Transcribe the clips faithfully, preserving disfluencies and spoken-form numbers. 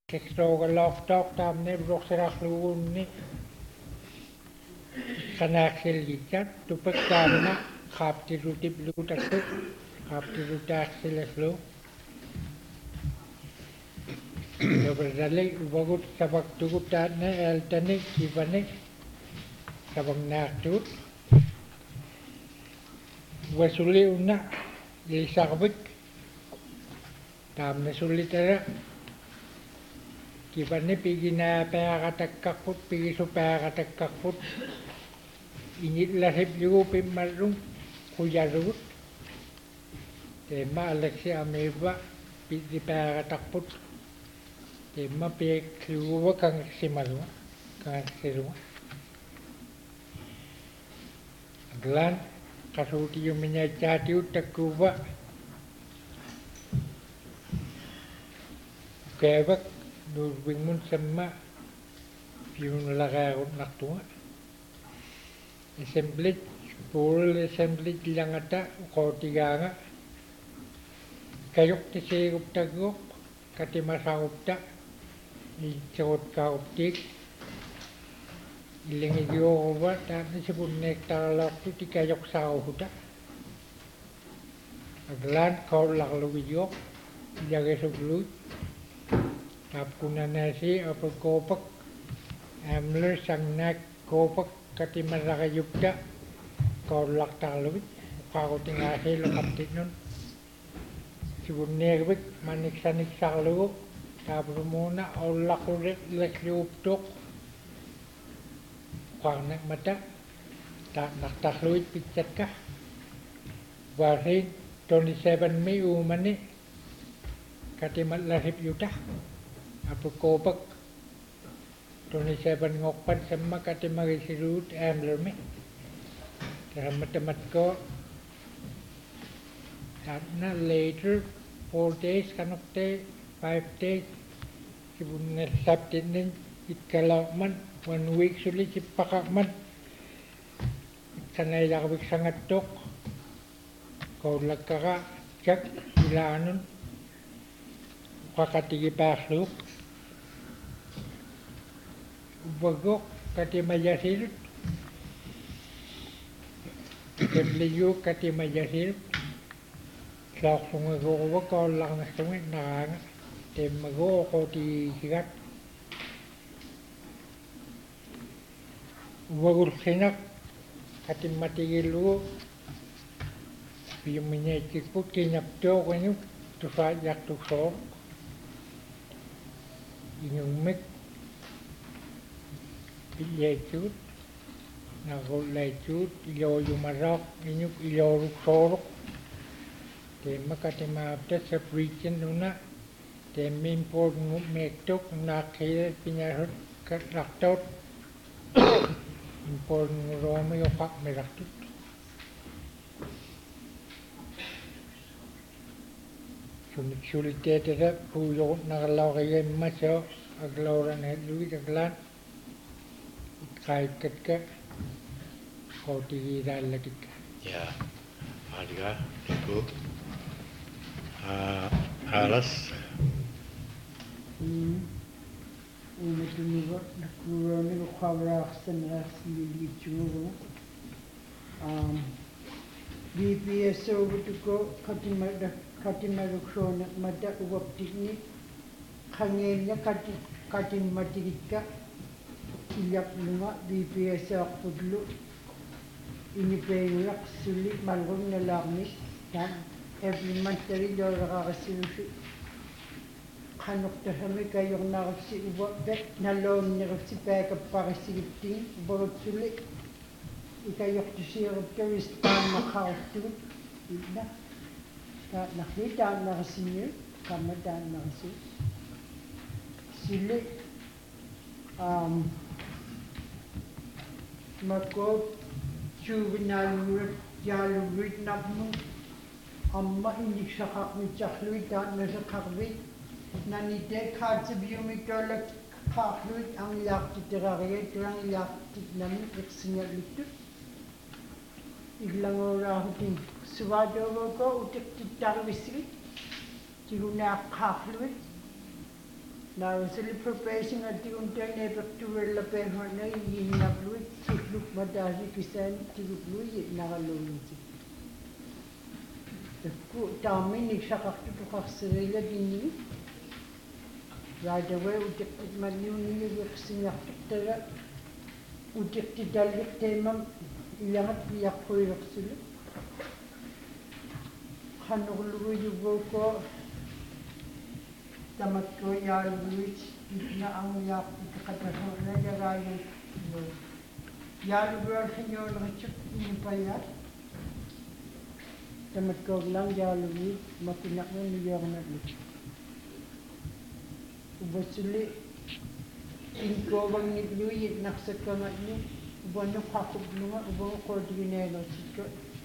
кексоогalaartaaq таамне блорсиларлугуунни канааксилгиккат тупаккаамна qaaptilutip luutakku qaaptilutaaxsilallu noberrali uvagut savaktugut taanne aaltani kivani savangnaartuut wasuli unna ilisarvik taamne sullitara kivani piginaapaaqatakkarput pigisupaaqatakkarput inillasip yugu pimmallung kuyalugut teemma alleksi amiiva pisipaaqatarput teemma piiksluguva kangaksimalunga kangaksiluga aglaan qasuutiyumiñaitsaatigut takkuuva ukaavak nuurvingmun samma piunulaqaarunnartuga assemblage plural assemblage langata uqootigaanga kayuqtisiiguptaguuq katimasarupta iitserutkaaruptiik illingigiuruva taanisipunneektaralaortu tikayuqsaaruhuta aglaan qaullarlugiyuuq iyagisugluut taapkunanaasi apakoopak aamler sangnaak koopak katimasarayupta qaullartarlugit uqaarutingaasiiluqartitnun sipunneervik maniksaniksaarlugu taapulumuuna aullaqulillasluuptuq uqaarnaqmata taaqnartarluit pitsatka vaasiin twenty-seven mi uumani katimallasip yuta apakoopak twenty-seven ngokpan samma katimagisiluut aamlermi taramatamatko taatna later four days kanukte five days sipunnalsaptinnin itkalaaqman one week suli sippaqaqman itsanailarvik sangattoq qaullakkara jak ilaanun uqaqatigipaarluuq uvagoq katimayasilut temliyuuk katimayasilut saaqsungaguuruva qaullarnarlungi naraanga teemmagoo qootisigat uvagulsinaq katimmatigillugu piyumiñaitkikput kiñaptuuqinuk tusaayartuksooq iñummik illaitsuut naqullaitsuut ilooyumaraaq iñuk ilooruksooruk teemma katimaapta separation una teemmiinpuut meektuk naaqqiilat piñasut katlartaut impuut nguruumi uqaqmirartut sunik suliteetata puuyoqut naqalaurigammasoo aglooraneelluit aglaan qaikkatka qootigiiraallakikka Ya, Adga, Ibu, uh, Alas. Umatunigo nakuronigo qabraaqsaneraarsililliitsugugu um B P S ogutuko katimada katimaruksoonaqmata uvaptikni qangeenya kati katimmatigikka illaqlunga B P S aaqputlu inipeenulaq suli malrunnalaarnis taan every looraqarisilusi qanuqtasami kayornariksi uva pek naloonneriksi paakapparissigiptigi uvagutsuli ikayortusiirupkawis taannaqaruttugut illa taannarli taannarisiñu kamma taannarisi sili um makot juvenile jaalurit napmu amma inniksaqarmitjarluit taannaseqarvit nanite kaatibiumitollak qaarluit angilaartiterariat tulangilaartitnami iqsingalluttut illanguulaarutin suvaadovoko utiqtittarvissigit tigunaaqqaarluit Now, silly preparation at the unter neighbor to rella penhorna in Nablu, to look Madaji Kisan to Blue yet Nagalunzi. The good Tamini Shakak to Haxerilla Dini. Right away, we took my new New York Singer, we took the Dalek Tamam, Yamat Yakoyaxil. Hanulu, you go for. Damat ko yaluwit na ang yak ikakataho na yarayan mo. Yaluwit hinyo na chuk inipayat. Damat ko lang yaluwit mapinak mo niya na lit. Ubasuli inko bang nitluwit naksak ka nga niyo. Ubano kakub nunga ubano koordinero sito.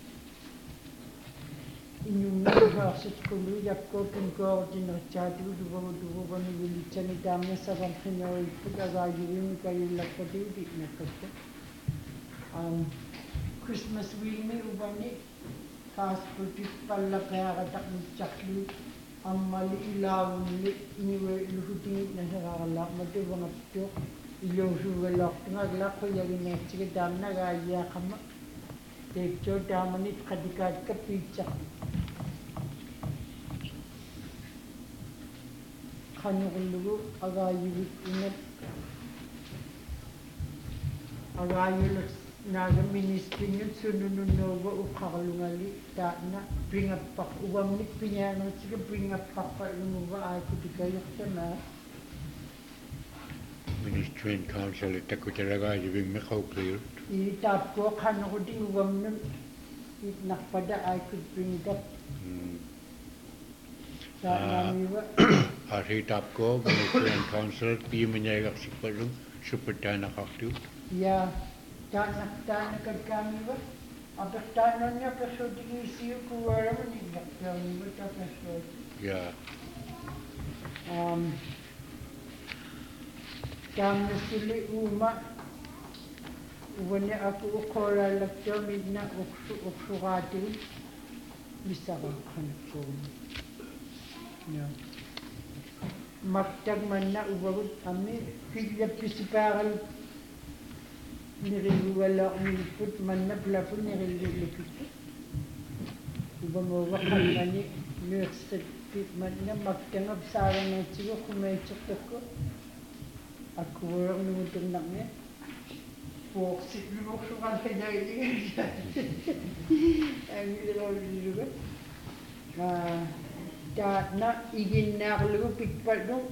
Inyong naghasit ko luyak ko kung koordinatado duwa duwa ni Wilitsan ni Damna sa Rampanyo ipag-agayuin kayo lakadiwit na kato. Um, Christmas wini ubani kasputit pala kaya katak ni Chakli ang mali ilawin ni iniwe iluhutingit na sa kakalak matuwa nga pito ilong suwalak ngaglak ko yagin na sige Damna gaya kama tekcho damanit kadikad ka pizza. Kanukulugu agayulit ingat agayulit naga ministry nyo sunununogo ukakalungali na bring up pak uwam nik pinyano sige bring up pak pa lumuwa ay kutikayok na Ministry and Council ita ko talaga yung mekaw clear. itap ko kanukuding uwam nun nakpada ay could bring it up Ah, miwa Hari tap ko Ministry and Council pi menyayag si palung supportan akaktu. ya tanak tanak kami ba abis tanan niya peso diisiyo kuwara mo ni kami ba ta peso Ya. um kami sili uma wani aku ukora lakyo midna uksu uksugati bisa ko kanko ya maktag man na ubagot kami kaya pisiparal niriwala niliput man na plapon nirilipit ubangawa kanani nurset man na magtangab sara na sigo kumechok ko ako wala numutong na nga poksit lumok sukan kanya ini ang ilaw dito ba na igin na ako lugo pikpal nung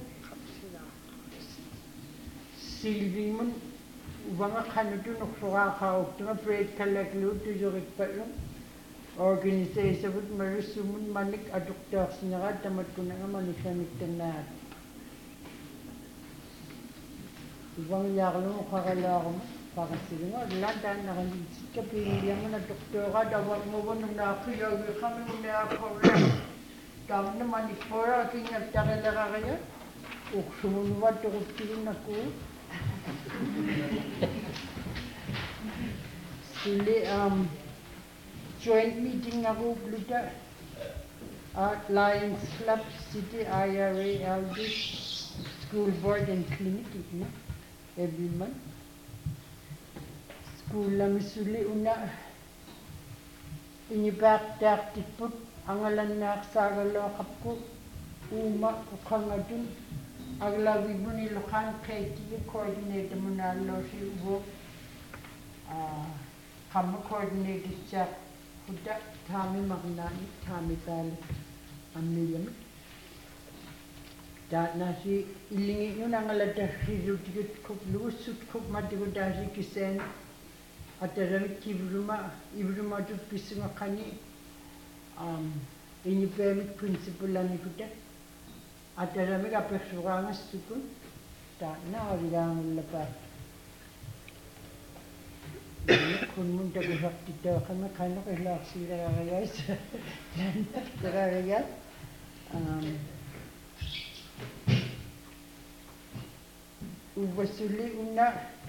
silving mo ubanga kanuto nuksuka kaok tunga prate kalak lugo tuyo pikpal nung organisation but marisumun manik adukta sinaka tamat ko na nga manikanik tanat ubang yaklo mo kakala ako mo pakasili mo lantan nakalisit ka pinilihan mo na doktora dawag mo ba nung nakiyaw kami mo na ako Kam naman ipora aking nagtakilaka kaya. Uk sumunwad tukot kilin ako. Sili um joint meeting ako bluta at Lions Club City I R A L D School Board and Clinic no? Every month. School lang suli una inibak tak tiput angalan na sagalo kapko uma ukangadun aglawi mo ni Lokan K T coordinator mo na lo si Ubo ah kamo coordinator siya kuda kami magnani kami tali amilem da na si ilingi yun ang alada si rutikit kuk lusut kuk matigo da si kisen at aramit kibruma ibruma tu pisunga kani um, independent principle lang ikuta at alam ka persurangas sukun ta na bilang lepas kun mun ta ko kita kami kano ko laksi ra guys ra guys um ubasuli una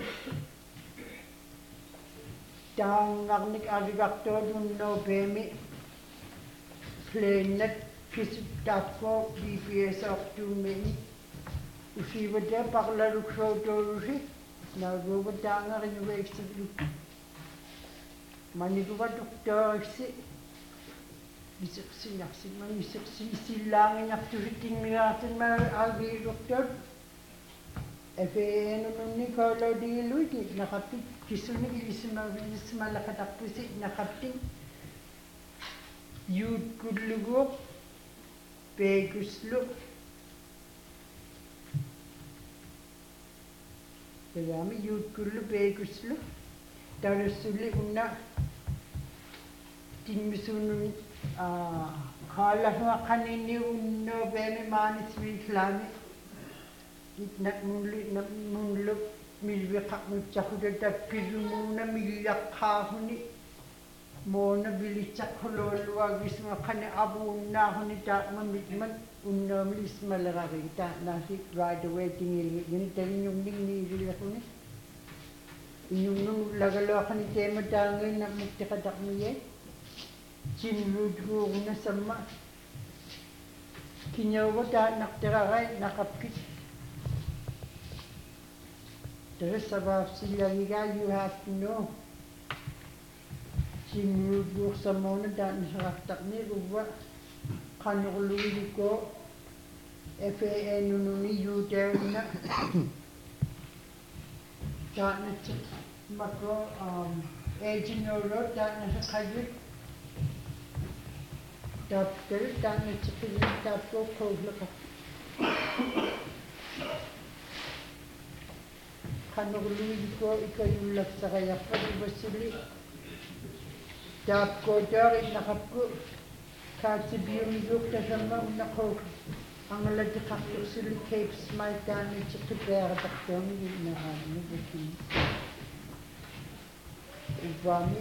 tang ngaknik agaktor dun no pemi planet kisip tapko D P S of two many Usivata parlaruk sotorusi naguvataanga rinuveksitlu manikuva doktoriksi isirsinarsi manisirsi sillaanginartusittingmigaartinma aagi doktor efeenunni koolodiiluiti naqappi kissuni ilismavilismalaqatarpusi naqaptin yuutkulluguuq peekuslu Pejami yuutkullu peekuslu talussulli unna tinmisunun kaalahua qaninni unno beemi maanisviislaami itnak munlu munlu milviqaqnutsaquta tappirumuuna millaqqaahuni moona vilitsaqquloolluagisma qani avuunnaahuni taaqma mitman unnoomil ismalerari taanaasi right away tingili yini talinungningiiliaquni inunnu lagalooqani teemataangeena muttiqataqmiye jinluutguuguna samma kinyauga taanaqtirarai naqapkit Terusavaafsillagigaa you have to know jinluutguuq sammoona taannisaqartaqni uva qanuqluiliko F A A nununi yuuteerna taanatsi mako ejinoro taanasaqajut tapter taanatsi qilin tapko qawlaqa qanuqluiliko ikayullaksaqayaqqa uvassili tapko taari naqapku kaatibiumiguq tasamma unnaqoq angalatiqartursili Cape Smile taanatsi qipeerataqtuuni innahaani bukin uvami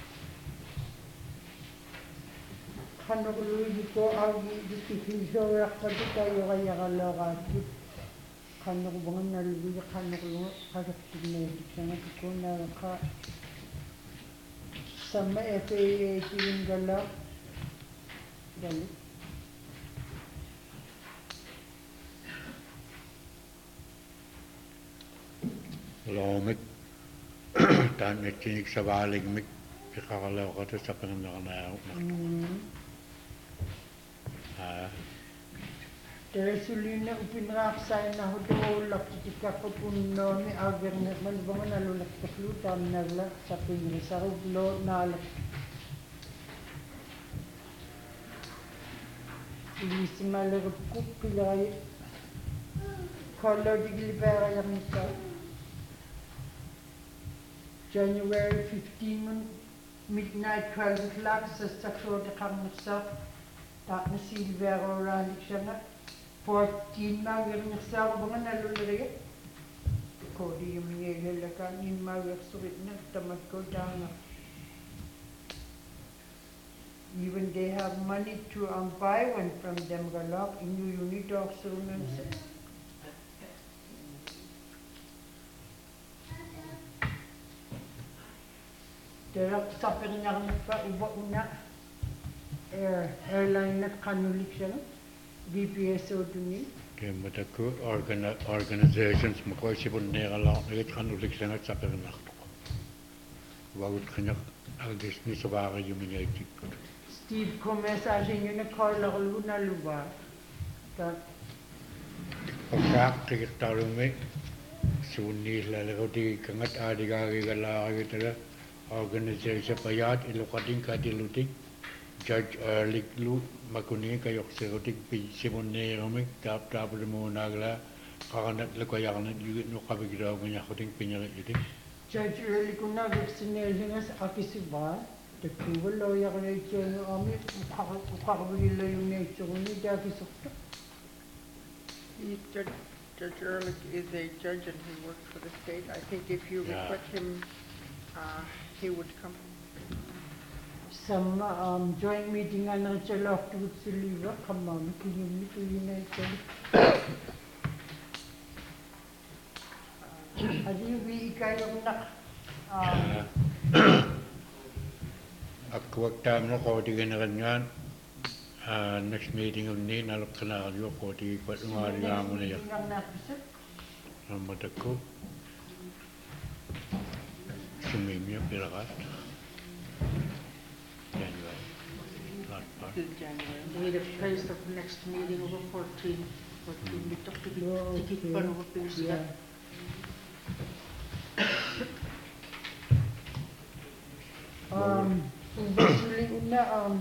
qanuqluiliko augi dikkihisooraqqatu tayuqayaqalooqaatkut qanuqvanganallugi qanuqlugu qasaqtigneetiksanatukkuunaaqa samma F A A tiingala dali Loomik taanattinik savaaligmik piqaqaleoqata sapenernaaqnaq aa Teresulina upinraaqsaina hutuullaqtitikkaqupunnooni aagernerman vanganalulaqtaqlu taamnagla sapingrisaruvlo naalaq ilismalerukku pilai kollodiglipeerajamissa January fifteenth midnight twelve o'clock sassaqsuutiqarnersaaq taaqna silveerooraalikshanga fourteen maagernersaaquvanganalulleriga koodiyumngeelellaka nimmagersuritna tamakkotaanga Even they have money to um, buy one from them galak inu unit of surunanse. Terak sapernarnpa uba una air airline at kanulik siya V P S O duni. Kemataku organizations makoisipun neeralaaq nagit qanuliksangat sapernartuq wagut qinaq algisni savaariyumingaitikkut Steve Comesaasinuna koilarluna luva. Tak Pagkaak tigirtarumi suunniillalerути kangat aadigaagigalaaragitala organization payat iluqatin katilutik Judge Erliklu makuni kayoqsirutik pisimunneerumik taap taapulumunagla qaranat luqayarnat yugit nuqabigilaungañarrutik piñariitik Judge Erlikuna vaccination akisiva. The people lawyer nature army probably nature dakisukta. Judge, Judge Ehrlich is a judge and he works for the state. I think if you Yeah. request him, uh, he would come. Some um, joint meeting and I tell off to Siliva, come on, can you meet the United? I think we kind of knock. Akkuak taamna qoodiganaqanngaan Uh, next meeting of ni nalok kana yo ko di ko ngari yang ni ya. Ang napisip. Ramadako. Sumimya pirakat. January. Not part. Till January. We have placed the next meeting over fourteen, fourteen, we talked to Oh, the, to keep okay. one over Thursday. Yeah. Um, basically, una, um,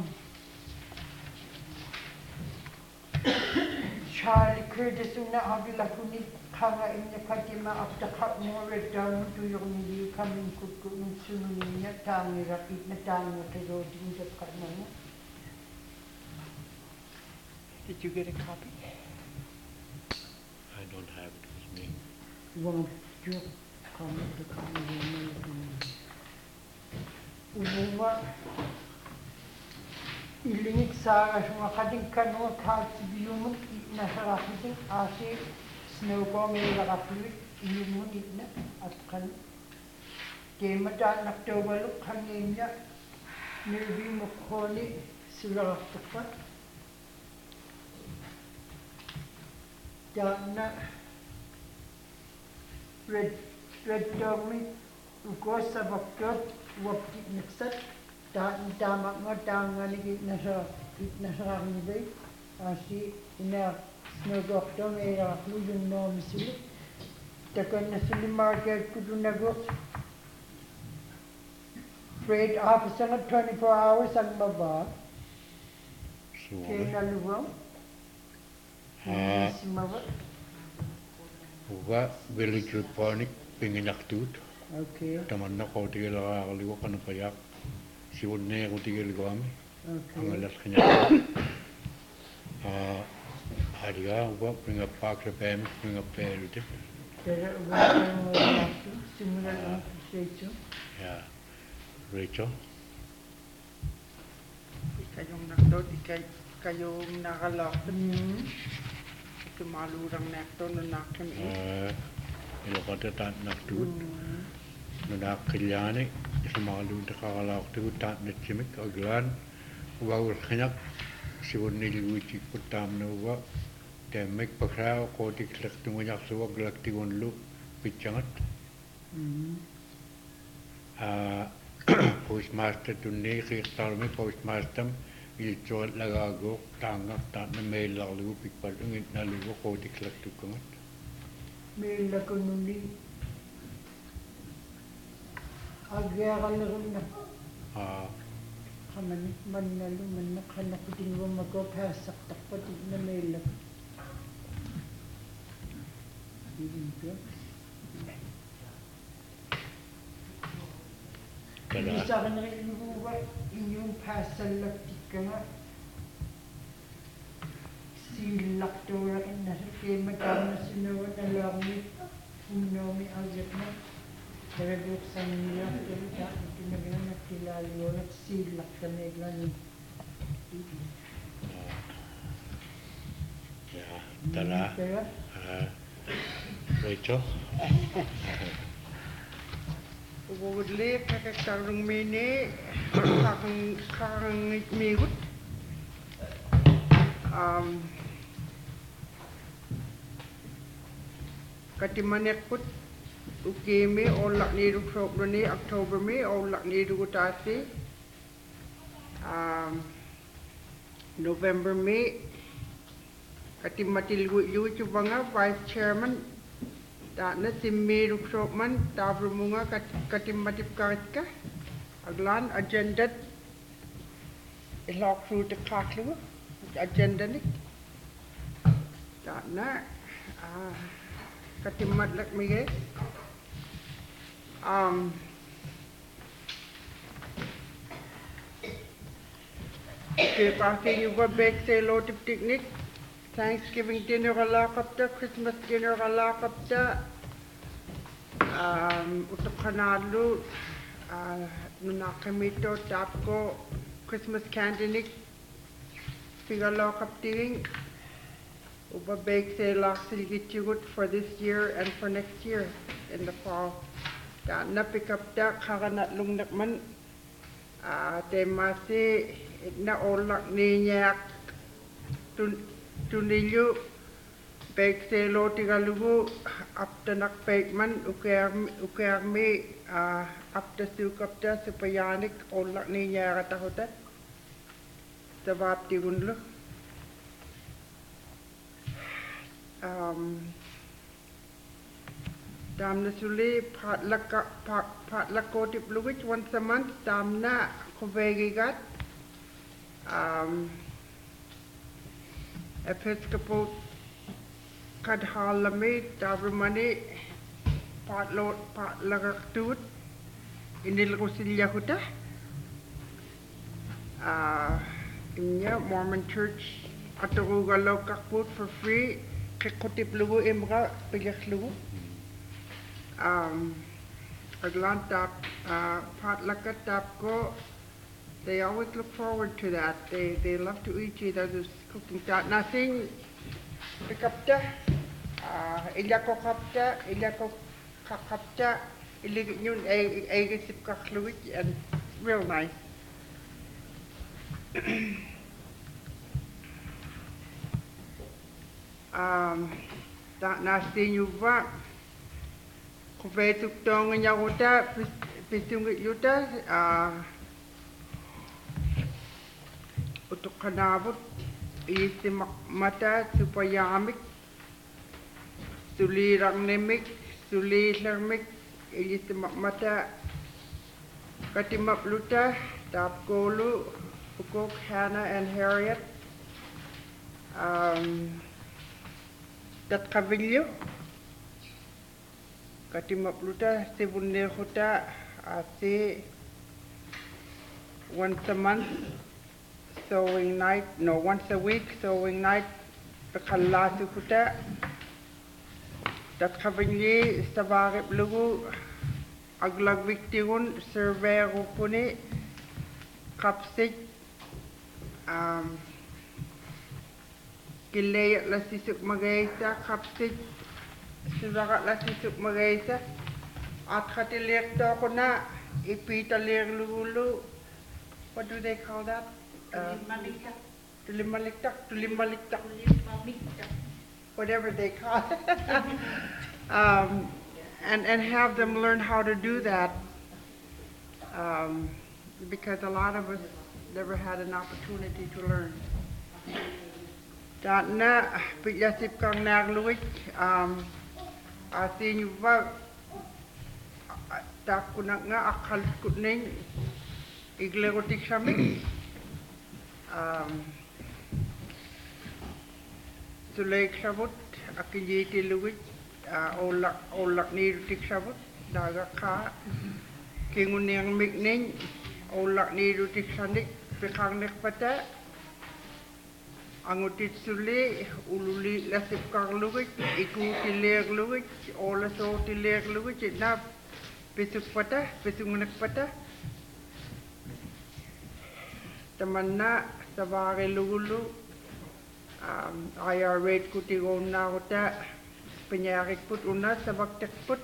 Charlie Curtis, una, avila kuni kanga inya katima after cut more down to your new coming cook soon in your town, you rapid na town, you go to the cut no. Did you get a copy? I don't have it with me. Won't you come to come Uwa ilingit sa mga kading kano kahit biyumun na harakitin asi snow ko may lakaplit ilumun na at kan kema daan October look hangin niya nirbi mo koni sila kapat daan na red red dog me uko sa bakot wapit nagsat daan tama nga daan nga nigit na sa na sa kanibay asi ina snogok dong era klujun no misili takan na sili market kudu nagos Freight officer nga twenty-four hours ang baba So, kaya naluwaw Ah. si mawa uga village repornik pinginaktud. okay Taman na ko tigil akaliwa ka ng payak. Siwod na ko tigil ko kami. Ang okay alas kanya. Ah, hadiga uga pinga pak sa pem pinga pelte. pero ugat ang wala simula lang sa ito Ya. Rachel. Di kayong nakdo, di kay, kayong nakalakad. hmm Tumalurang nakdo na nakim eh. Uh, ilo ka ta naktud. No nakilyani sa mga luta kakalak tu ta na chimik aglan. Uga ul kanya siwod ni liwiti ko tam na uga. Temek pakra ko ti klak tu nyak suwa glak ti wonlu pichangat. hmm Ah, postmaster tu ni khiktar me postmaster il chol lagago tangak ta na mail lalu pikpal ngit na lu ko ti klak tu kangat. may lakunuli agyakal na rin na Ah, kaman man na luman na kanakutin mo mag-pasak takpatin na may lak dito kada. isa ka na rin inuwa inyong pasalaktik ka nga silak to rin na sa kema tama na sinawa na lang ni unomi agad na Terabot sa nila, pero dahil tinagalan na kilalo at silak ka na ilan. Ya, tala. Pero, Ah, Rachel. Uwagli, kakaktarong mini, kakang, kakang migut. Um, katimanek put, uke me, olak ni rukrok ni October me, olak ni rukutasi. Um, November me, katimatil yu chubanga, Vice Chairman, ta na simmi rukrok man, tabro munga katimatip katka, aglan agenda, ilok through the kaklu, agenda ni. Ta na, ah, katimat lak mige. Um, okay, parking you go back say lot of picnic, Thanksgiving dinner kalakapta, Christmas dinner kalakapta, um, utok kanalo, uh, nunakamito, tapko, Christmas candinik, pigalakapting, uba bake say laksilgitigut for this year and for next year in the fall. Da na pick up da kaganat lung nakman ah te masi na olak ni nyak tun tunilju baik selo tiga lugu apta nak baik man ukermi ukermi apta su kapta supayanik olak ni nyara tahota sebab tigunlu um Damna suli patlaka patlako tip lugu once a month damna kovegigat um Episcopal kadhalami tavrumani patlo patlakaktut inil kusilya huta uh inya Mormon Church atugugalo kakput for free kikutip lugu imra pigyak lugu um Atlanta uh potluck ko they always look forward to that. They they love to eat each other's cooking. Nothing pick up the uh illa ko kapta illa ko kapta illig yun ay ay sip kakluit and real nice. um ta nasi nyuba Kufetuk tong nyakuta pisung yuta ah untuk kanabut isi mata supaya amik suli rangnemik suli lermik isi mata katimap luta tap kolu ukok Hannah and Harriet um dat kavilyo Katimap luta sibunne huta ase once a month sewing night no once a week sewing night bekalla huta dat khavinli sabare lugu aglag viktigun survey rupuni kapsik um kilay la sisuk magaita kapsik Surakat la sisuk magaisa at katilir to ko na ipitalir lulu what do they call that uh, tulimaliktak tulimaliktak whatever they call it um, and and have them learn how to do that um, because a lot of us never had an opportunity to learn that na pigyasip kang nagluwik um Atin yuba tak kuna nga akal kuning iglerotik sami um sulek sabut akijiti luwit olak olak ni rutik sabut daga ka kinguneng mikning olak ni rutik sanik pikang nek pata Angutit suli ululi lasip kang luwit iku tiler luwit ola so tiler luwit na pisuk pata pisungunak pata tamanna sabare lulu um I R rate kutigon na uta penyarik put una sabak put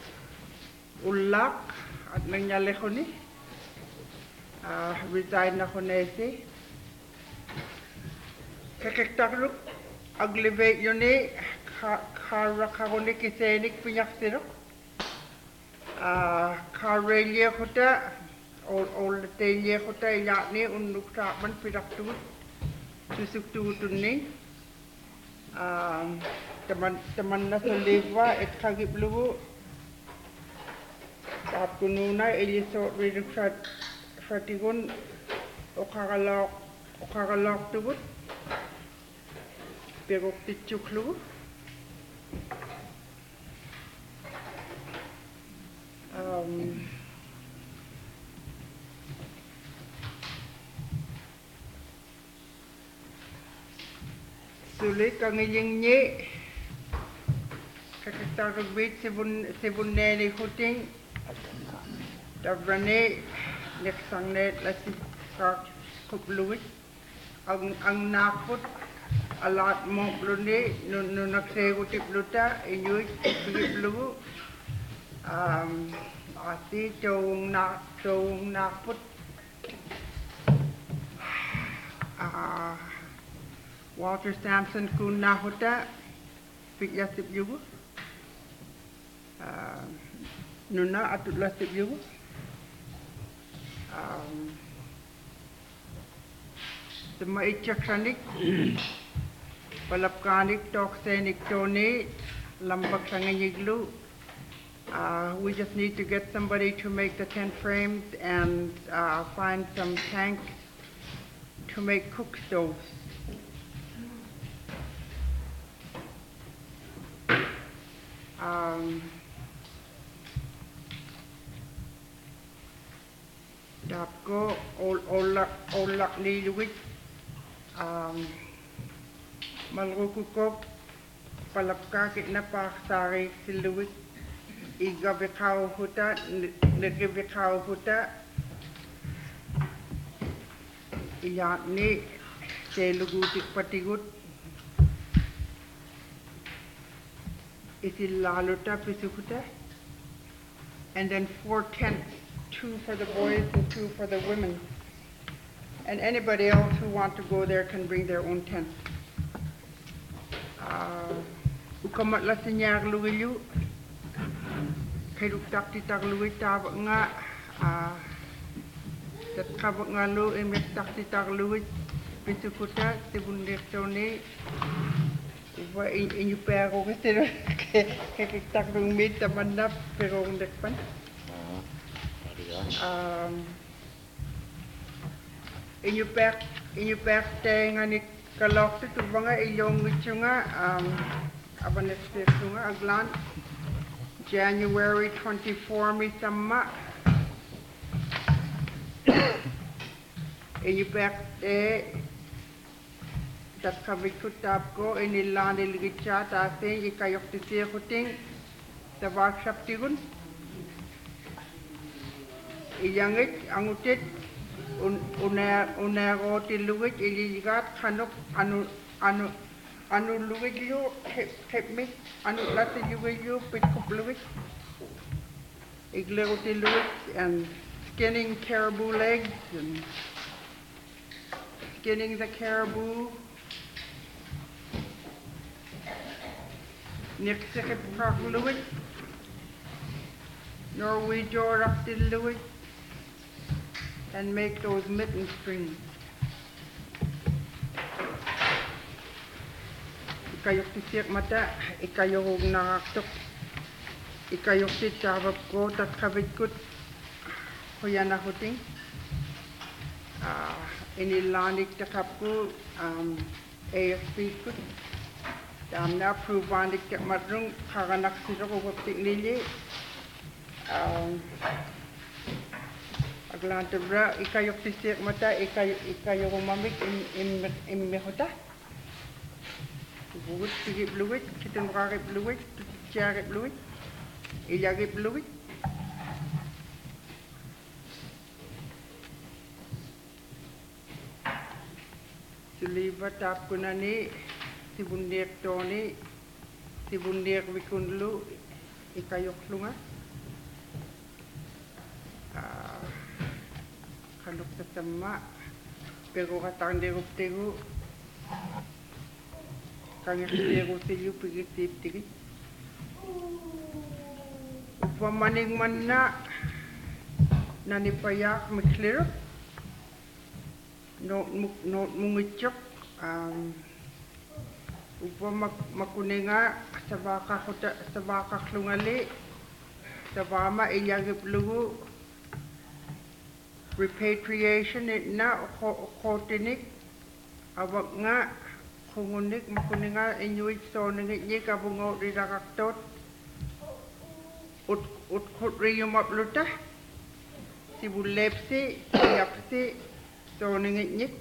ulak at nangyali ko ni uh, resign na ko nesi Kakektaruk aglive yoni kara karoni kisenik pinyaksiruk ah karelia kota ol ol telia kota yakni unuk man piraktu susuk tu tunni ah teman teman na soliva et kagib lugu tap kununa eliso ridukrat fatigun okagalok okagalok tubut Pero tichuklu um sulit kang iyeng nye kakitarugbit sibun sibun neli huting tabrane neksang net lasi kak kupluit ang ang nakut alat mo blunde no no naksego tip luta inyuy tip lugu um ati chong na chong nakput ah Walter Sampson kun nahuta pigyasip yugo. Uh, nuna atutla sip yugo. Um, Tuma itchakranik, palapkanik, toxenic toni, lambak sanganyiglu. Uh, we just need to get somebody to make the tent frames and uh, find some tanks to make cook stoves. Um, Dapko ol olak olak liluit um malrukukop palapka kitna pa sari siluit iga bekau huta nege bekau huta iyakni telugutik patigut isilaluta pisukuta and then four tents, two for the boys and two for the women. And anybody else who want to go there can bring their own tent. Ukamat la sinyag luwilu, kailuk ti tag luwi tabak nga, dat kabak nga lu imek ti tag luwi, pisukuta, tibundir toni, Wa inyo pero kasi kakiktak ng meat naman na pero ang dekpan. Um, inyo per inyo per te nga ni kalok tu mga ilong ito nga um abaneste nga aglan January twenty-fourth mi sama. Inyo per te dat kabikut tapko inilan iligitsa tasin ikayok tisi kuting sa workshop tigun iyangit angutit uner unero tiluit iligat kanok anu anu anu luit yu hep hepmit anu lati yu yu pitkup luit iglero tiluit and skinning caribou legs and skinning the caribou. Nixikip Park Louis, Norwegian up to Louis, and make those mitten strings. Ikayok tisik mata, ikayok nakaktok, ikayok titawap ko, tat kabikut, kuyana huting. Inilanik takap ko, A F P kut. Dam na pruvandik ket madrung karanak siro ko tiknili um aglan tebra ikayok tisik mata ikay ikayok mamik im im im mehota bugut tigi bluit kitun rarip bluit jarip bluit ilarip bluit suliba tap kunani Tibundir toni, tibundir wikunlu, ikayok lunga. Kalok tatama, pero katang deruk tegu, kangir deru tiyu pigit tip tigit. Upamaning man na, nanipayak miklir, no no mungitchok, um. Upa makuninga sa baka kuta sa baka klungali sa bama ilyagip lugu repatriation na kotinik awak nga kungunik makuninga inuit so ningit ni kabungo di rakaktot ut ut kutri yung mapluta si bulepsi yapsi so ningit ni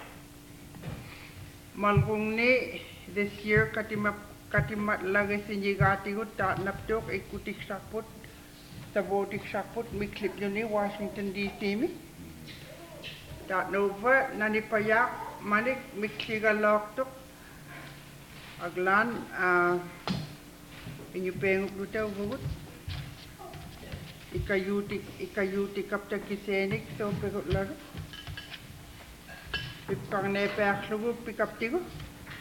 malkung ni this year katimat katimat lagi sinjigati ko ta naptok ikutik sakput sabotik sakput mi clip yun ni Washington D C mi ta nova nanipayak manik mi kligalok tok aglan uh, inyo penguk luta ugut ikayutik ikayutik kapta kisenik so pegot laro pipang nepeak lugu pikap tigo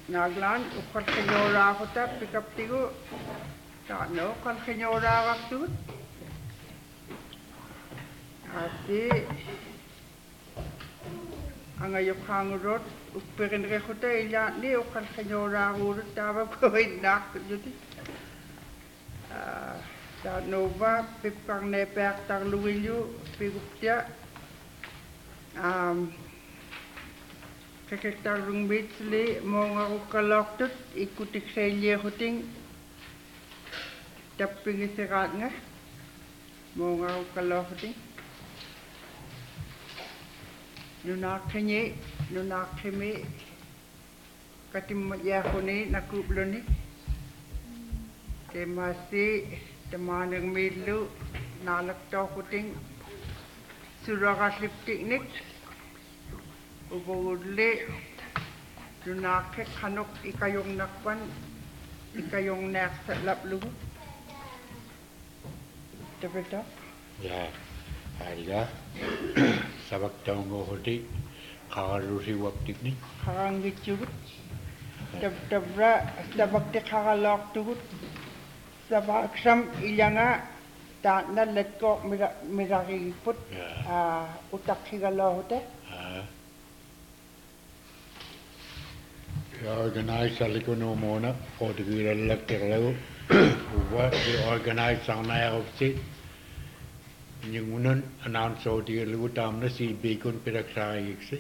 Naglan, ukal kenyora ko ta, pick up tigo. Tano, ukal kenyora waktu. Ati, ang ayok hangurot, upirin re ko ta, ilan ni ukal kenyora urut tawa ko inak jadi. Tano ba, pipkang nepek tang luwinyo, pigup dia. Um, Kakektar rung bitsli mo nga ko kaloktut ikutik sa inyo kuting taping isikat nga mo nga ko kalokting nunakanye nunakime katimaya ko ni nakublo ni kay masi tamanang midlo nalaktaw kuting surakas liptiknik Ubudli, dunake kanok ikayong nakpan, ikayong nek sa laplu. Tapos Ya, harga sabak tahu ngohoti kakarusi waptik ni. Karang gitjubut. Tab tabra sabak te kakalok tubut. Sabak sam ilanga ta na letko miraki put ah utak higalo hote. Jag organiserar ekonomerna och det blir lättare vad vi organiserar när också những nguồn announce đi lưu tam nó si bị con perak sai xí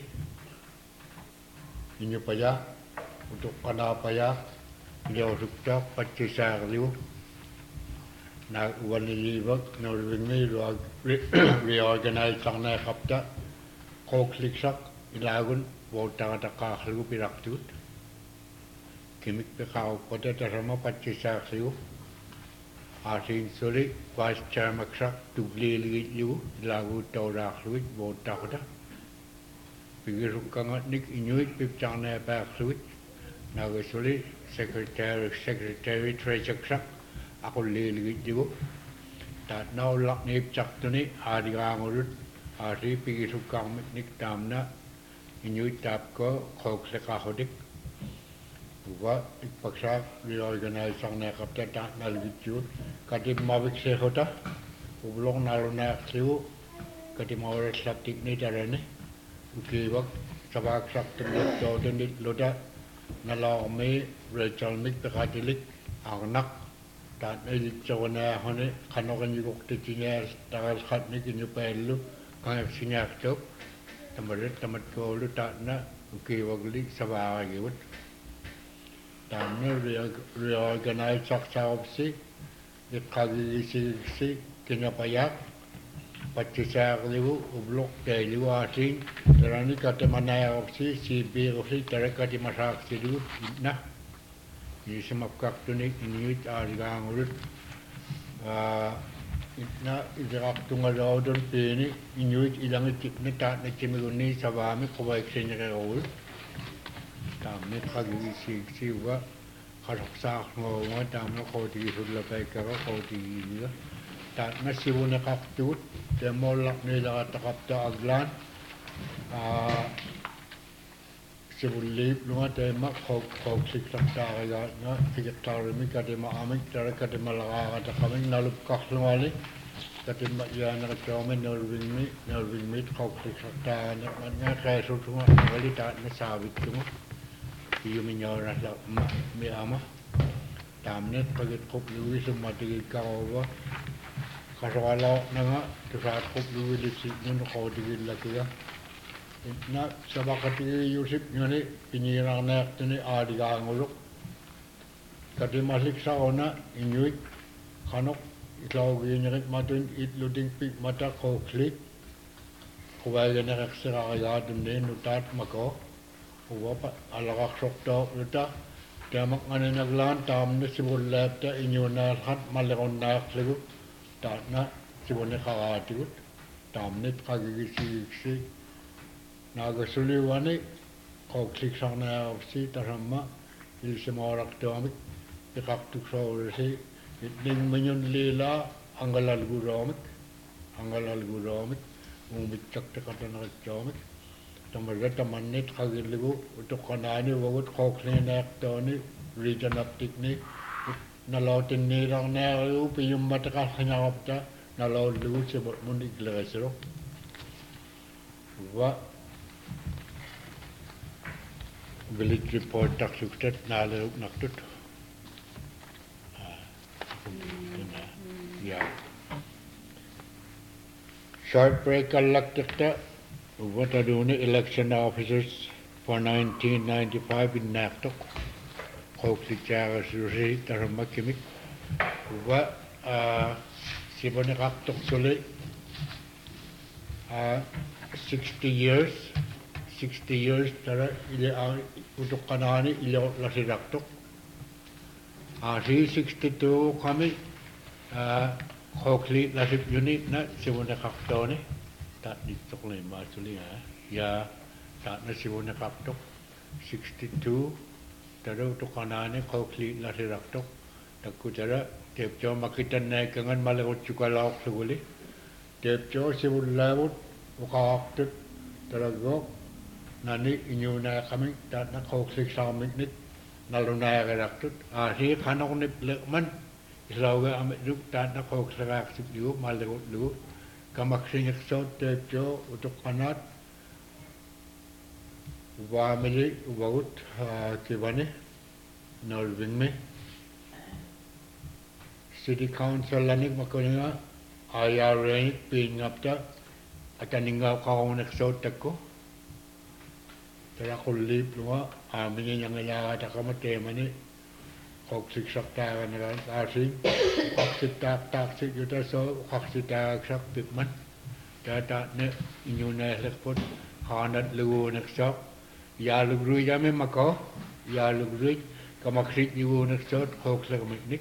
như bây giờ untuk pada paya dia sukta pacisa lưu na uan li vak no ringi lo reorganize sang na kapta ko klik sak ilagun wo ta ta ka lưu perak tut kimik pe kau pada terama pacisa lưu Asin soli vice chairman sak dubli lagi lu lagu taurak luit bo takda. Pikir kangat nik inuit pip chane pak luit. Naga soli secretary secretary treasurer sak aku li lagi lu. Tak nau lak nip cak tu ni adi angurut asi pikir kang nik tamna inuit tap ko kok sekahodik. Buat ipaksa reorganize sang na kapta ta nalgitjut kati mawik se hota ublong naluna kliu kati mawar saktik ni darane uki wak sabak saktik do denit loda nala me rechal mik pakatilik agnak ta ne chawana hone khanokan yuk tinya tagal khat ni kinyu pelu kan sinyak tok tamaret tamat ko lu ta na uki wak lik sabaa giwut Tamne reorganize saksa di kagi si kena payak pacisa liu ublok de liu asin terani kata mana opsi si bi opsi teraka di masak si liu na ini semap kak tunik ini argang urut na idrak tunggal odon peni ini ilang tip ni tak ni cemiguni sabami kubaik senyere ol tamne kagi si si wa kalau sak mau macam nak kau di sudah baik kalau kau di ni lah. Tak nasi guna kaptut, demolak ni lah tak kapta aglan. Sebulip lunga demak kau kau sik tak tahu na fikir tahu ni kade ma amik cara kade malaga kade kami nalup kah lunga ni. Kade mak ya nak jauh nalwing mi nalwing mi kau sik tak tahu nak nak kaya suatu kali tak nasabit semua. Iyo minyora sa mi ama tamnet pagit kop luwi semua tigi kawa kasawala na nga kasat kop luwi lipsi nun ko tigi laki ya na sabakati yusip ngani pinirang na tini adi ka nguluk kati masik sa ona inyuit kanok ikaw ginyarit matun itluding pik mata ko klik kuwaya na kaksira kaya dumne nutat mako Uwapa alakak sokta uta damak ngane naglan tam ne sibul lapta inyuna hat malekon nak legu ta na sibul ne kagati tam ne kagi si si naga suli wani kau klik sang na si tarama il semorak tamik pikak tuk so si itning menyun lila anggalal guromik anggalal guromik umit cak tekatan nak jamik Tamaga tamanit kagiligu utukanani wagut kokli nektoni region optic ni nalautin ni rang neru piyum mataka hanyapta nalau lu sebut mundi glesero wa village report tak sukset nalu naktut yeah short break elected what are doing election officers for nineteen ninety-five in Naktok hopefully chair susi taramakimik wa sibone kaptok sole sixty years sixty years tara ile utuk kanani ile lasiraktok asi sixty-two kami hopefully lasip unit na sibone kaptone tak ditok le masuli ha ya tak na sibone kaptok sixty-two tara utuk kanani hopefully lasiraktok takutara tepjo makitan na kangan malakot chukalak suguli tepjo sibul lawut ukaaktut tarago nani inyuna kami tak na hopefully samik nit naluna garaktut asi khanok nip lekman islauga amit duk tak na hopefully garaktut yu malakot lu kamaksing eksot tepjo utuk kanat wamili wagut kibane nolving me City Council lanik makuninga ayareng pingapta ataninga kaon eksot takko tara kullip lunga amini yang ya ta kamate mani kok sik sakta na asing kok sik tak tak sik yuta so kok sik tak sak pipman ta ta ne inyuna lekpot hanat lu neksot ya lugru jame mako ya lugru kamaksik yu neksot kok sak miknik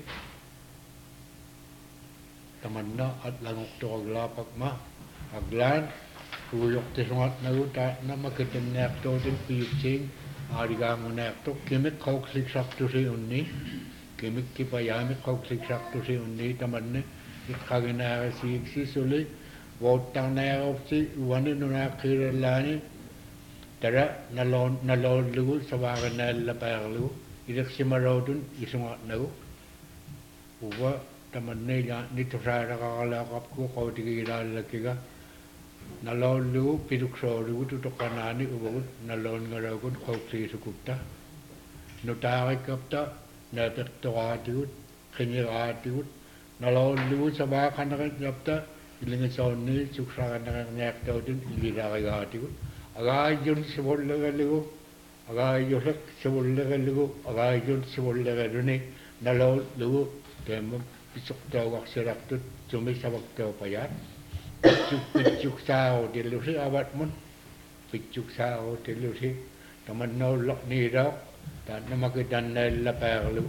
tamanna at langok to aglapak ma aglan kuyok tisungat na uta na makitin nek to din piyuksing arigang unek to kimik kok sik sak to si unni kimik kipayamik kok sik sak to si unni tamanne itkagina si si suli wotang na si wani nuna kiralani tara nalon nalon lu sawagan na laparlu idak simarodun isungat na uwa tamanne ya nitusara kakalakap ko kau tigilala kiga nalon lu pidukso lu tutukanani uwut nalon ngaragun kau sisukupta nutari kapta napektoratiyut kinyiratiyut nalon lu sabakanakan kapta ilingasoni suksakanakan ngaktaudin iliragatiyut agayun sibullagaligu agayusak sibullagaligu agayun sibullagaluni nalon lu temam pisok tawak siraktut cumi sabak taw payat picuk picuk sao dilusi awat mun picuk sao dilusi taman no lok ni daw dan namakidan na laparlu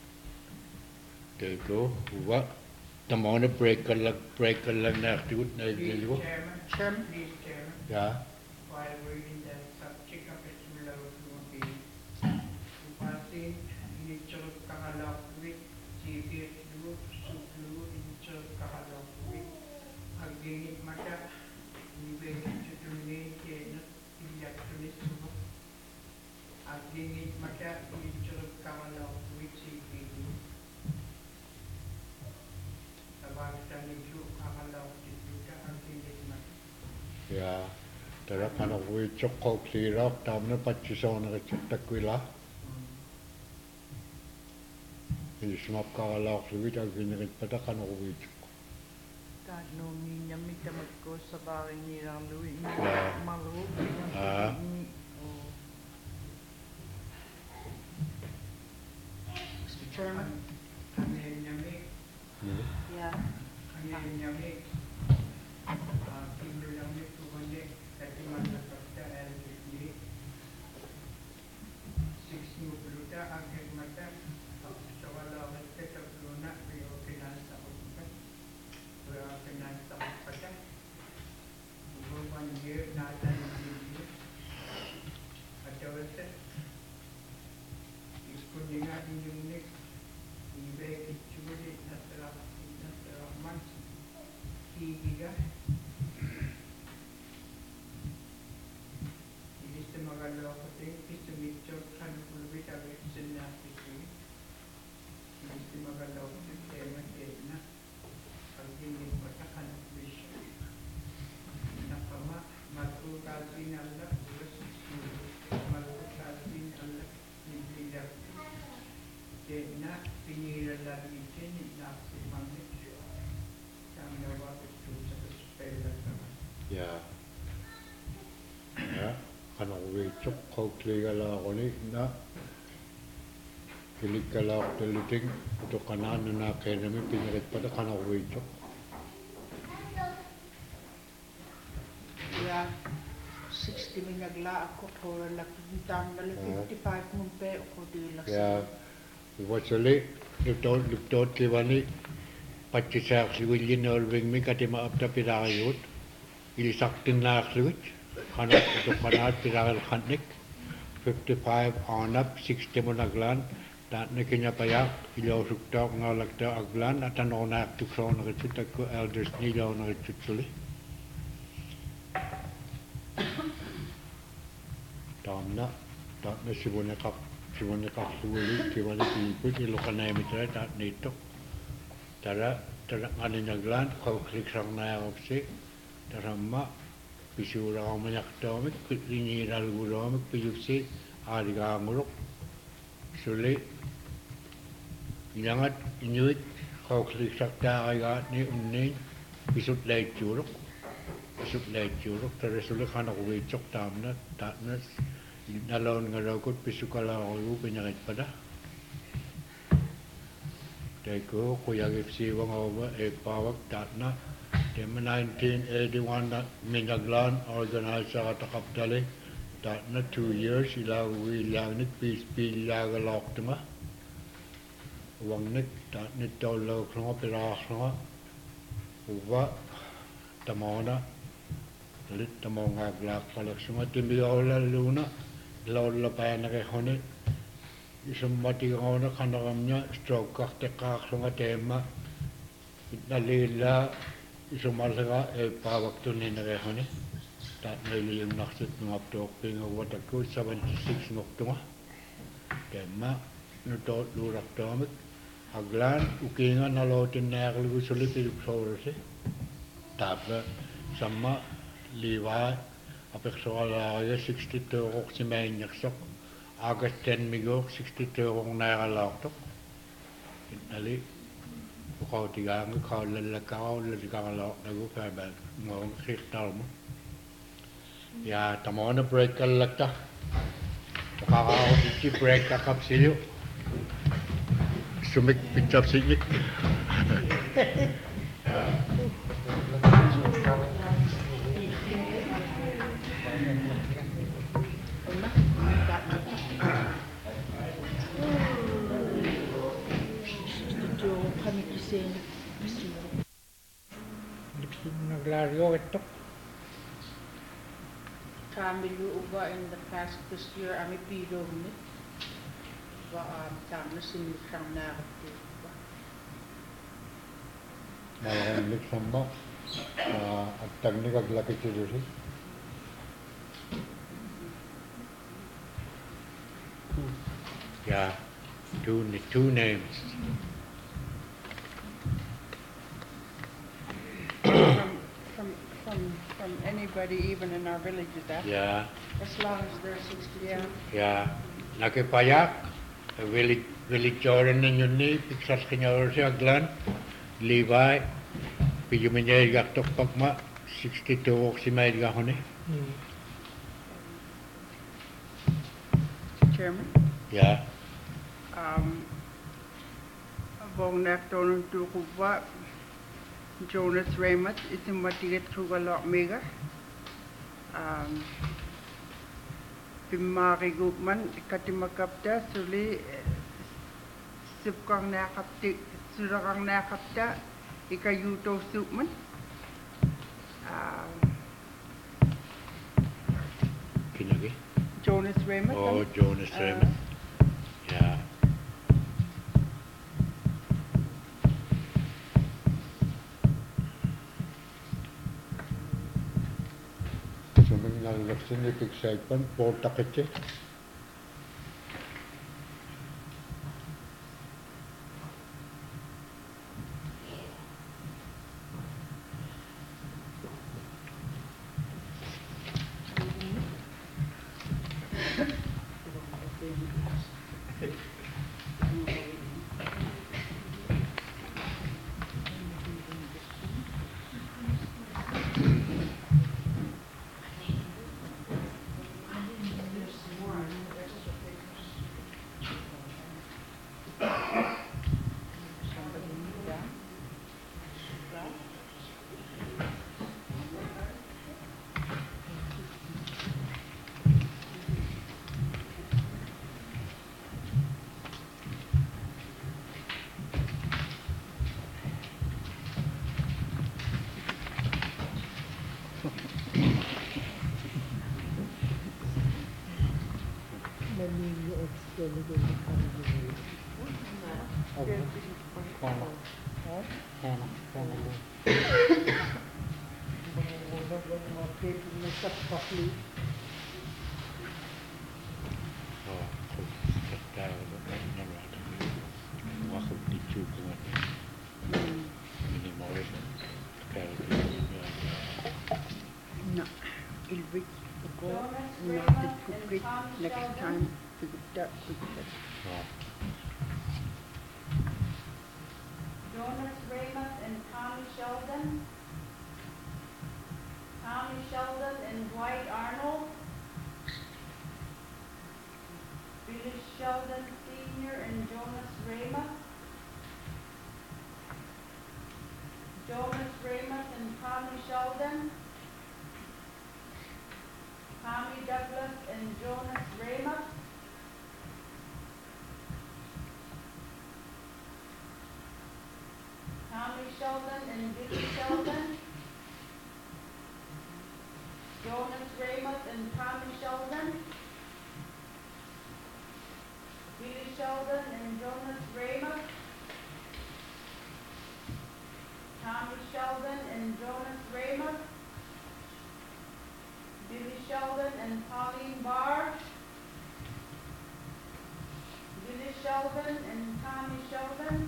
teko wa tamone break kalak break kalak na tut na dilu Chairman, please, Chairman, ya while reading that subject of its below to be passing in each of Kahalak with G P S dulu, Sulu in each of Kahalak with Aging Mata, Nibe to me, Kena, Electronic Subu, Aging Mata, each of Kahalak with G P S. About standing to Kahalak, Aging Mata. ya tara kana wi chokko klira tamne pachison ga chakkwila ini smap kala khluit ag vinit pata kana wi Tak no ni nyami tamat ko sa bahay ni Rang Lui ni Ya. malu Ah. Mister Chairman, kami nyami, Ya. kami nyami, kami nyami tuwani, kati mana kapta L G D, six new bluta, agak mata, sawala mata tabluna, pero pinasa ko pa, pero pinasa ko pa siya. Over one year, nata yung at jawasa, iskuninga inyong next, ibig ya ya kana we chok ko klega la goni na kilikala teliting to kana na kene me pinret pada kana we chok Ya, sixty min nagla ako kora lakitam na fifty-five mun pe ako di laksa. ya wachole liptot liptot kewani pachisa siwilin olving mi katima apta pirayut ili saktin na aksuit kana to kana piragal khanik fifty-five on up sixty monaglan dat nekinya payak ilo sukta ngalakta aglan atanona tukson recita ko elders nilo na recitsuli tamna tamna sibone kap sibone kap suuli kewani pi put ilo kana mitra dat nito tara tara ngani naglan ko klik sang na opsi tara ma pisura manyak domik kini ral guromik piyusi ariga nguruk suli inangat inuit ko klik sakta ariga ni unni pisut lay juruk pisut lay juruk tara suli kana ko chok tamna tatna nalon ngarokut pisukala ko pinyarit pada Teko kuyagip siwang over a pawak tatna Tema nineteen eighty-one Minaglan organized sa katakaptali tatna two years ilaw ilangnik peace pil laga loktama wangnik tatna tolo kranga pirasanga uwa tamona lit tamonga glak palaksunga timbiyola luna lola payana ke hone isang mati ngona kanakamnya stroke kakte kaksunga tema nalila isang malaga e pawak to ninarehone tat nalilong naksit ng aptok pinga watako seventy-six ngoktunga tema nutot lurak tomik aglan ukinga nalotin nakaligu sulipilik sorose tapla sama liwa apeksoalaya sixty-two roksimainyaksok August ten migok sixty-two rong naira laktok. Nali kau tiga ngu kau lalakau lalakau lak nagu kabar ngong kristal mo. Ya tamona break kalakta. Kakao iki break kakap siyo. Sumik picap sinik. Naglaryo ito. Kamilu uga in the past this year ami pido ni. Wa am tamna sinisang na ako. Malaking lik sama at tagnik aglaki tirusi. Yeah, two two names. From, from, from, from anybody, even in our villages, eh? Yeah, As long as they're sixty-two. Yeah. yeah. Nakipayak, village village Jordan and Yuni, Pixas Kinyorsi Aglan, Levi, Pijumenya Yaktok Pakma, sixty-two Oximay Gahone. Chairman, Yeah, um, Bong Nakton to Kuba, Jonas Raymond, Isimatiget Kugalok Mega, um, Pimari Gupman, Katimakapta, Suli, Sipkang Nakapti, Surakang Nakapta, Ikayuto Supman. Um, Kinagi. Jonas Raymond. Oh, Jonas Uh, Raymond. Yeah. Suming nalaksin ni Pigsaipan, Paul Takete. Kelly Kelly Kelly. Hannah, Hannah, Hannah. Wala wala mga paper na sa pakli. Oh, kung tayo na naman. Waktu dicuci dengan minimal kaya No, il will go not to cook it next time to the duck with it. oh, Jonas Raymond and Tommy Sheldon. Tommy Sheldon and Dwight Arnold. Billy Sheldon Senior and Jonas Raymond. Jonas Raymond and Tommy Sheldon. Tommy Douglas and Jonas Raymond. Tommy Sheldon and Billy Sheldon. Jonas Raymond and Tommy Sheldon. Billy Sheldon and Jonas Raymond. Tommy Sheldon and Jonas Raymond. Billy Sheldon and Pauline Barr. Billy Sheldon and Tommy Sheldon.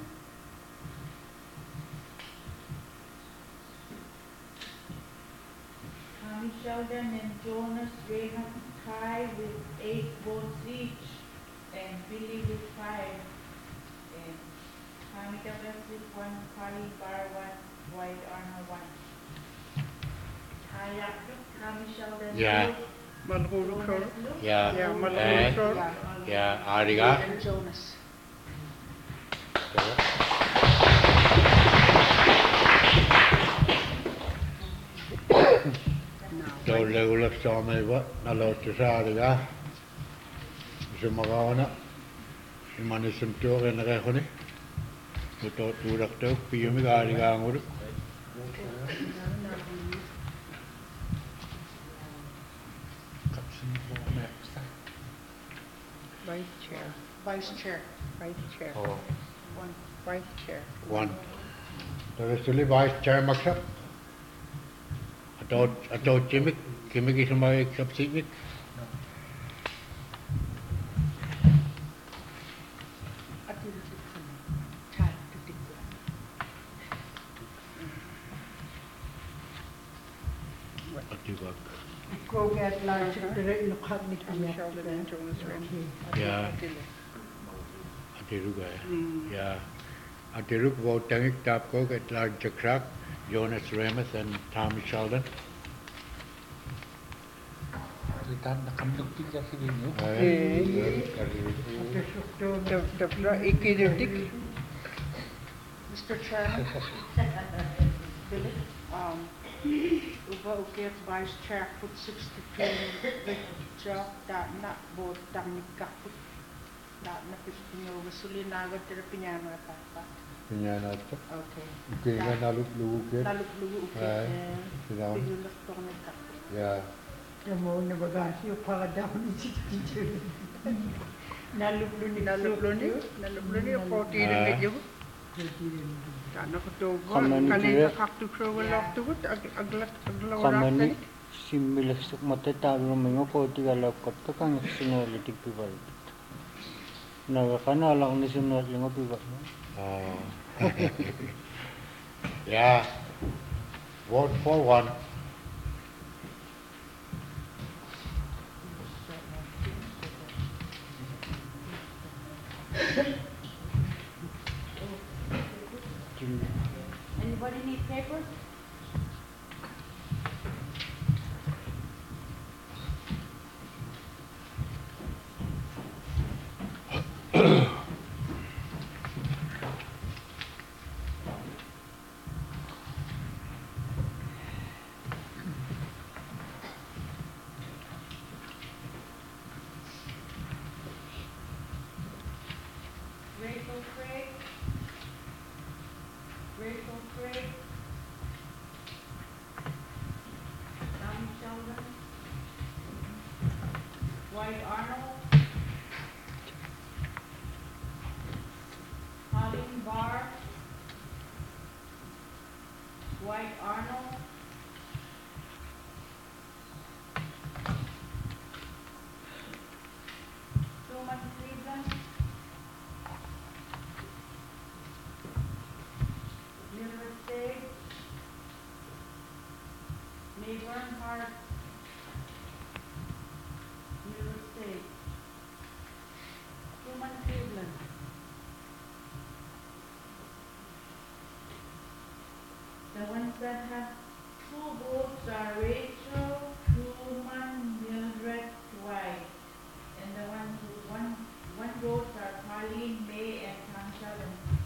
Tommy Sheldon and Jonas Raymond tie with eight votes each, and Billy with five, and Tommy Douglas with one, Pauline Barr one, Dwight Arnold one. Kaya Tommy Sheldon. Yeah. Luke, Malhulog Jonas sir. Luke, ya, Yeah, eh, malhulog sir. ya, Ariga, and Jonas. so legulas sama iba, nalo sa Ariga, sumagawa na, imanisim to kaya nakakoni, ito turak to, piyumi ka Ariga ang uro. Vice chair. Vice Chair. Vice chair. Oh, One. Vice chair. one. Terus tuli vice chair maksa. Atau atau cimik, cimik is my subsimik. Atibak. Go get lunch. Pero ilukhat ni Tommy Kuya. Sheldon and Jonas Raymond. Ya, Atile. atiru gaya. Mm. Ya, atiru ko tangik tap ko ke lar jakrak, Jonas Ramus and Tommy Sheldon. Kita nakamdog tiga sini ni. Eh. The the bra ikiditik. Mister Chairman. Billy. Um, Uba uket Vice Chair put sixty-two job that not both tamik kaput. That na pistinyo masuli nagad tira pinyano at apa. Pinyana to. Okay. Okay, nga naluk lugu ke. Naluglugo uket. Ay, sinaw. Pinulak to ng kaput. Ya, Amo na bagasi yung para daw ni Chichichu. Nalublo ni Nalublo ni, nalublo ni forty rin medyo. Kana ko to ko Kaman ni kanina Kuya. kaktu ko wala to ko aglat aglaw Kamani similas mate taru mengo ko tiga lokot to kang sinoli tik pibar. Naga kana lang ni sinoli ngo pibar. oh. Ya, vote for one. Anybody need paper? Rachel Craig. Rachel Craig. Tommy Sheldon. Dwight Arnold. Dwight Arnold. Truman Cleveland. Mildred Sage. May Bernhardt. Mildred Sage. Truman Cleveland. The ones that have two votes are Rachel, Truman, Mildred, Dwight. And the ones with one, one vote are Pauline, May, and Tansha.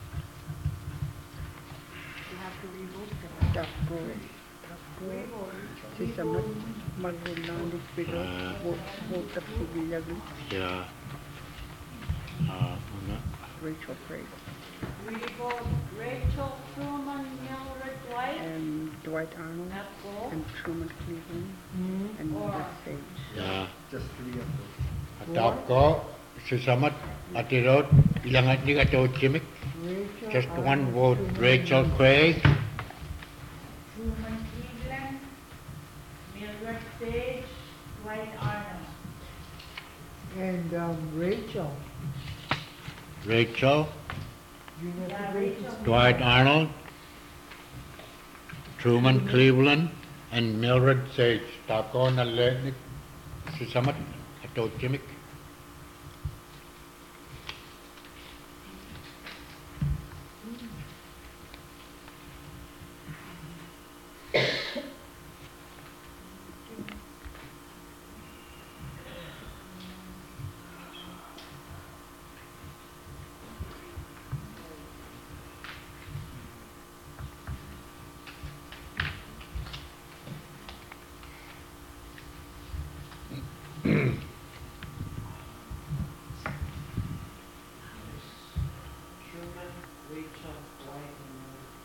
You have to revote them. Tapos, tapos, si Samat magulang pero Ah. vote si Villagli, Ya. Ah, una. Rachel Craig, Revote Rachel, Truman, Mildred, Dwight. and Dwight Arnold, Not four. and Truman Cleveland, and Or- Mildred Sage. Ya. Just three of them. Atap ko, susamat atirot, ilang at ni kato chimik. Rachel Just Arnold, one vote, Truman Rachel Cleveland. Craig. Truman Cleveland, Mildred Sage, Dwight Arnold. And um, Rachel. Rachel, You have Yeah, to Rachel. Rachel. Dwight Arnold, Truman Cleveland, and Mildred Sage. Atap ko na le, susamat ato chimik. Truman, Rachel, Dwight, and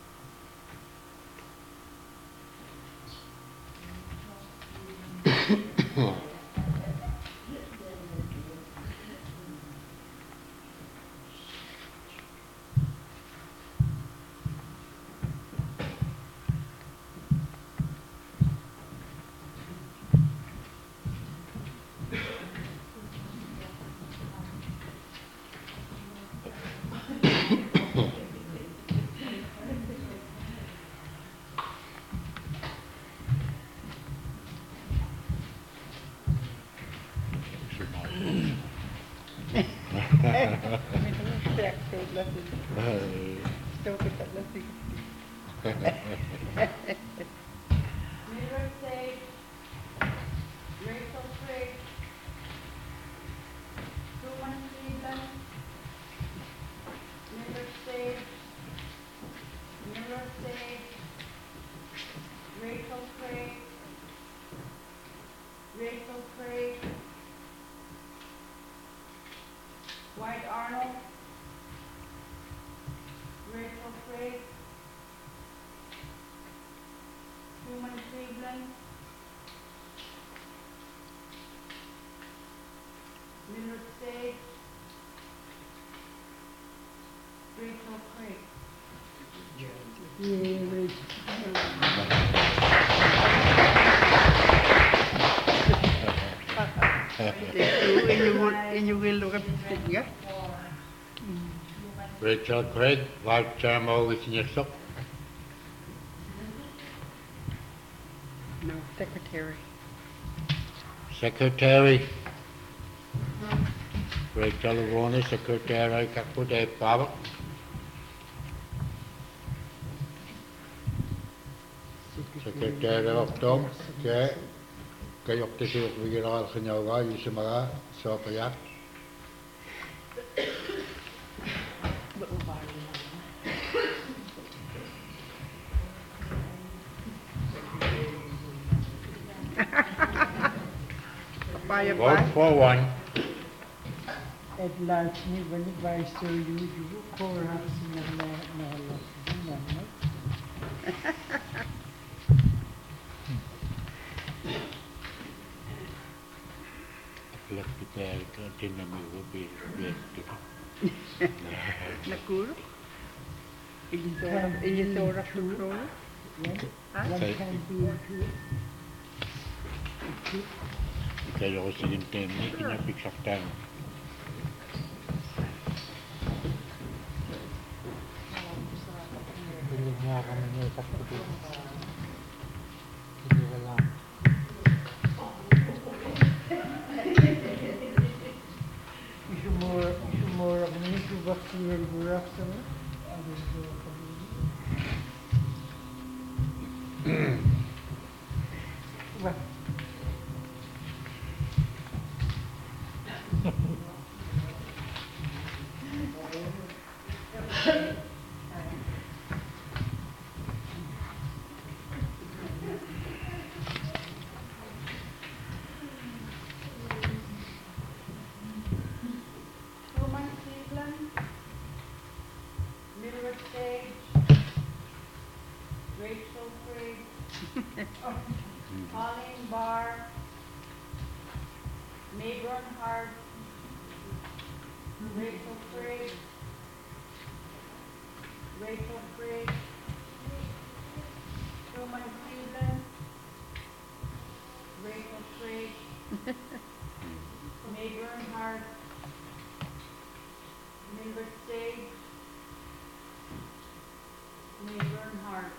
Mildred Sage, Rachel Craig, Truman Cleveland, Mildred Sage, Mildred Sage, Rachel Craig, Rachel Craig, Dwight Arnold, Rachel Craig, Truman Cleveland, Mildred Sage, Rachel Craig. Yeah, Rachel. Inyuwil ka nga? Rachel Craig, Vice Chairman with Nyesok. No, secretary. Secretary. Rachel Rona, Secretary Kakude Pavak. Secretary of Tom, Ke, Kayok Tisi Viral Hinyawa, Yishimara, Sopaya. Papaya Vote pa? for one. At large ni bani vice chair you you kora sina na na na na. Look at that, Tinami will be Nakuro? Ilisora, Ilisora Floro? One Okay. can be into it. Kayo ko sige ten ni kinapiksak tayo. Bilig nga kami ng isak ko dito. Hindi ka lang. Ishumura, ishumura, manisu bakti yeri burak sama. Ada dua kali. Wah. Truman Cleveland, Mildred Sage, Rachel Craig, Colleen Barr, Mabron Hart, Rachel Craig, Rachel Craig, Truman Cleveland, Rachel Craig, Mabron Hart, Mildred Sage, Mabron Hart.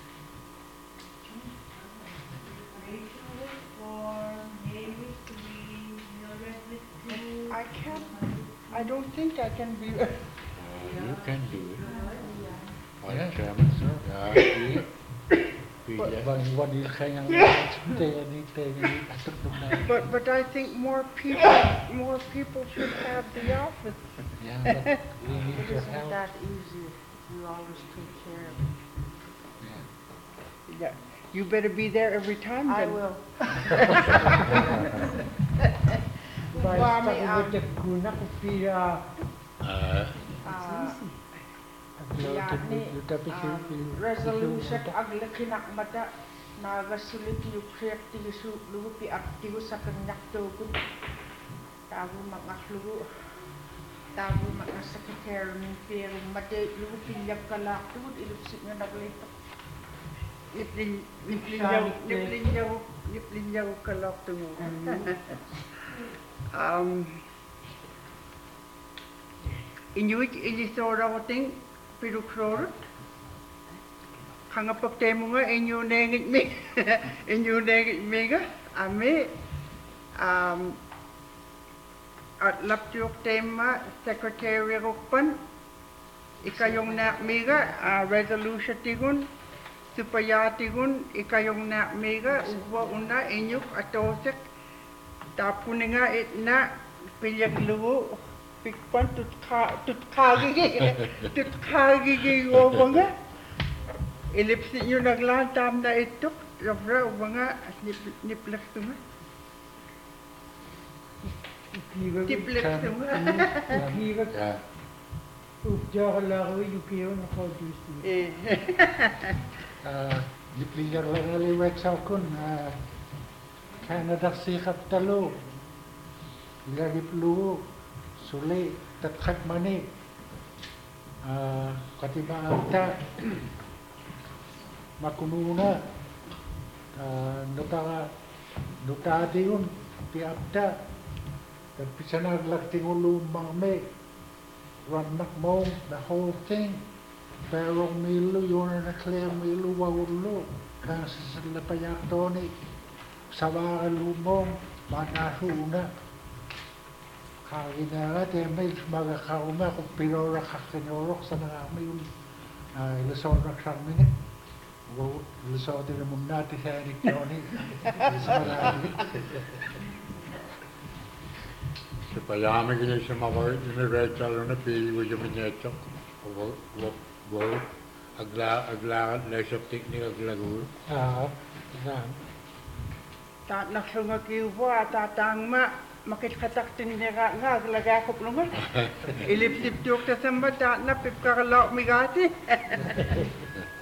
Rachel with four, May with three, Mildred with two. I can't, I don't think I can be, Uh, you can do it. Vice Chairman, sir. Yeah, see? Pila. Bang wadil kayang tayo ni tayo ni atuk na. but, but I think more people, more people should have the office. Yeah, but we need It your isn't help. that easy. You always take care of it. Yeah, you better be there every time I then. will. Basta Kwame, ko um, betek guna ko pira. Uh, Uh, Aglaw Yeah, ni, tu tapi um, resolution aglakinak mata nagasulit yung krek tigisu lugu pi aktigo sa kanyak togun tago makaklugu tago makasakiter ng pero mate lugu pilyak kalak tugod ilupsik nga naglito. Niplin, niplinyaw, niplinyaw, niplinyaw kalok tungo. Um, inyuit ilisora ko ting pirukrorot. Kanga pagtemo nga inyo nengit mi, inyo nengit mi nga, ami, um, at laptiok tema, secretary rukpan, ikayong na miga, uh, resolution tigun, supaya tigun, ikayong na miga, uwa una inyuk atosek, tapun nga it na, pilyag luwo, pikpan tut ka, tut kagigi, tut kagigi uwa nga, ilipsin nyo naglantam na itok, rabra uwa nga, niplak tunga. Pira Tiplak tunga. pira yeah. upjar laro yukiyo na ko dusi. Eh, Ah, diplingar lang aliwek sa kun. Ah, Canada sikap talo. Lagi plu suli tatkat mani. Ah, katiba ata makununa. Ah, nuta nuta diun ti apta. Tapi sana lagting ulo mangme. Run makmong the whole thing. Pero milu yun na clear milu waulo. Kasi sila payato ni sawa lumong manasuna. Kagi na nga te may magakauma kung pinora kakinyorok sa nangami yung iluson na kami ni. Wow, iluson din naman natin sa Eric Johnny. Sa marami. Supaya kami gini sa mga iniretalo na pili ko yung minetso. Wo, wo, wo. Agla, agla, lesop teknik aglagur. Ah, yan. ta naksunga kiwa, tatang ma, makitkatak tinira nga, aglaga ko plungan. Ilip-sip tuk ta samba, ta na pipkaralaw migati.